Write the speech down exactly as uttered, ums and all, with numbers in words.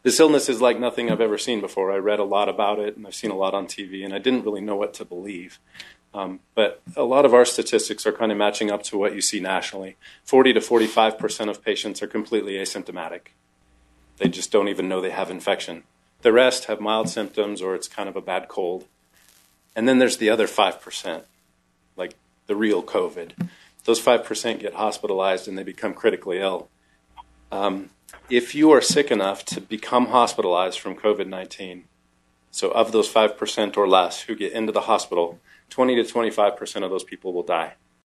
This illness is like nothing I've ever seen before. I read a lot about it, and I've seen a lot on T V, and I didn't really know what to believe. Um, but a lot of our statistics are kind of matching up to what you see nationally. forty to forty-five percent of patients are completely asymptomatic. They just don't even know they have infection. The rest have mild symptoms, or it's kind of a bad cold. And then there's the other five percent, like the real COVID. Those five percent get hospitalized and they become critically ill. Um, if you are sick enough to become hospitalized from COVID nineteen, so of those five percent or less who get into the hospital, twenty to twenty-five percent of those people will die.